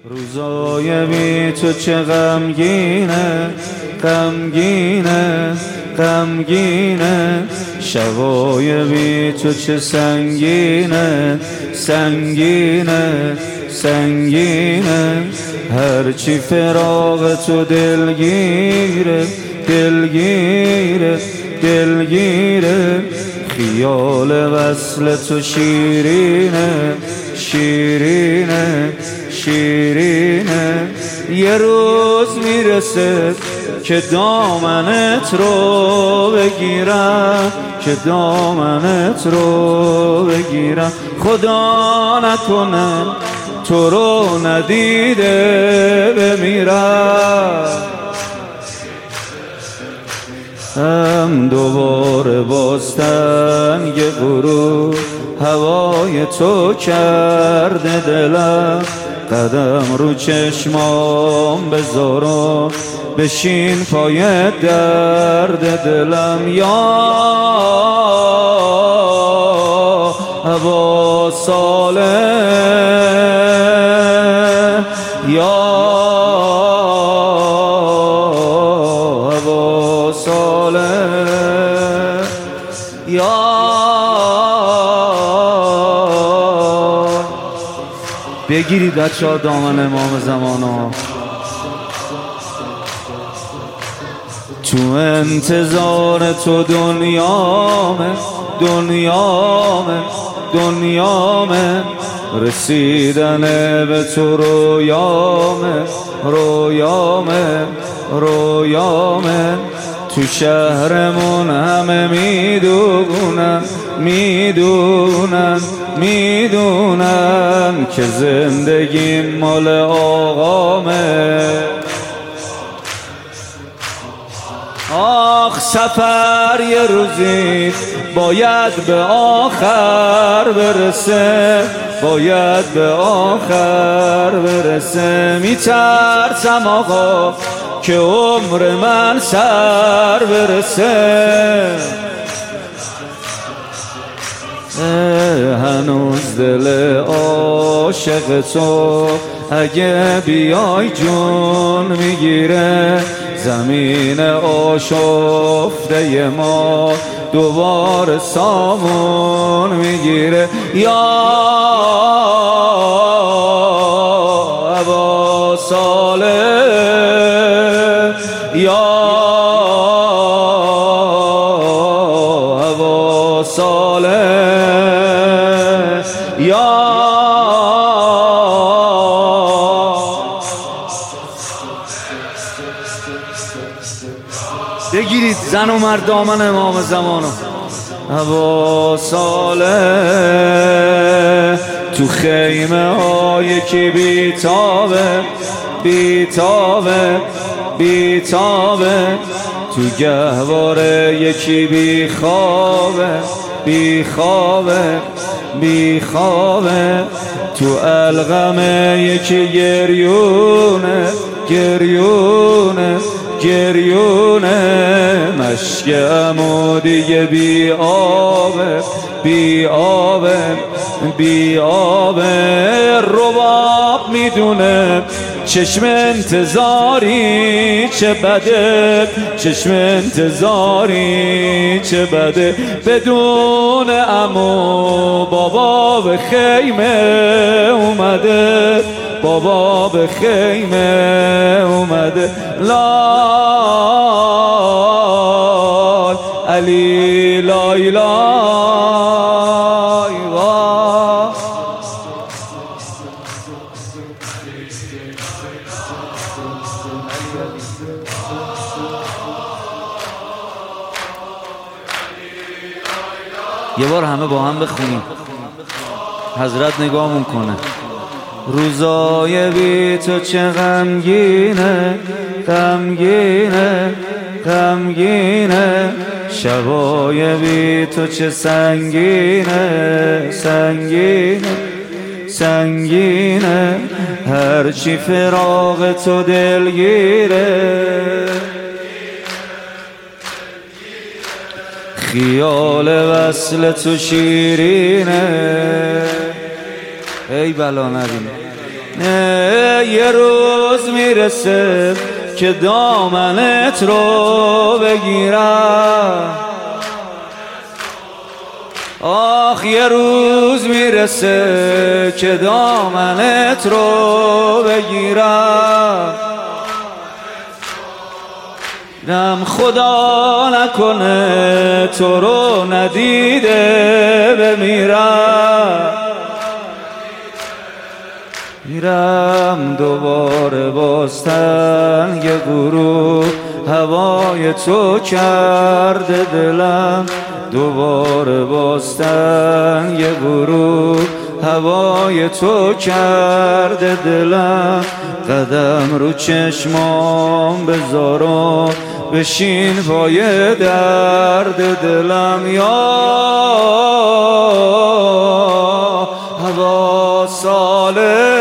روزای بی تو چه غمگینه، غمگینه، غمگینه. شبای بی تو چه سنگینه، سنگینه، سنگینه. هرچی فراق تو دلگیره، دلگیره، دلگیره. خیال وصل تو شیرینه، شیرینه، شیرینه. یه روز میرسه که دامنت رو بگیرم، که دامنت رو بگیرم. خدا نکنه تو رو ندیده بمیرم. هم دوباره باز تنگ غروب هوای تو کرده دلم. قدم رو چشمام بذارم بشین پای درد دلم. یا ابا صالح، یا ابا صالح، یا بگیرید بچه ها دامن امام زمانو. تو انتظار تو دنیامه، دنیامه، دنیامه. رسیدن به تو رویامه، رویامه، رویامه. تو شهرمون همه میدونن، میدونن، میدونن که زندگی مال آقامه. آخ سفر یه روزی باید به آخر برسه، باید به آخر برسه. میترسم آقا که عمر من سر برسه. هنوز دل عاشق تو اگه بیای جون میگیره. زمین آشفته ما دوباره سامون میگیره. یا ابا صالح، یا ابا صالح، یا بگیرید زن و مرد دامن امام زمانو. ابا صالح تو خیمه ها یکی بیتابه، بیتابه، بیتابه. تو گهواره یکی بیخوابه، بیخوابه، بیخوابه. تو الغمه یکی گریونه، گریونه، گریونه. مشک عمودی بی آبه، بی آبه، بی آبه. رباب میدونه چشم انتظاری چه بده، چشم انتظاری چه بده. بدون عمو بابا به خیمه اومده، بابا به خیمه اومده. لال علی لای لای وا. یه بار همه با هم بخونیم، حضرت نگاهمون کنه. روزای بی تو چه غمگینه، غمگینه، غمگینه. شبای بی تو چه سنگینه، سنگینه، سنگینه. هرچی فراق تو دلگیره. خیال وصل تو شیرینه. ای بلا نبینه. یه روز میرسه که دامنت رو بگیرم، آخ یه روز میرسه که دامنت رو بگیرم، دم خدا نکنه تو رو ندیده بمیرم، میرم دوباره باز تنگ غروب، هوای تو کرده دلم دوباره باز تنگ غروب، هوای تو کرده دلم، قدم رو چشمام بذارم بشین پای درد دلم، یا هوا ساله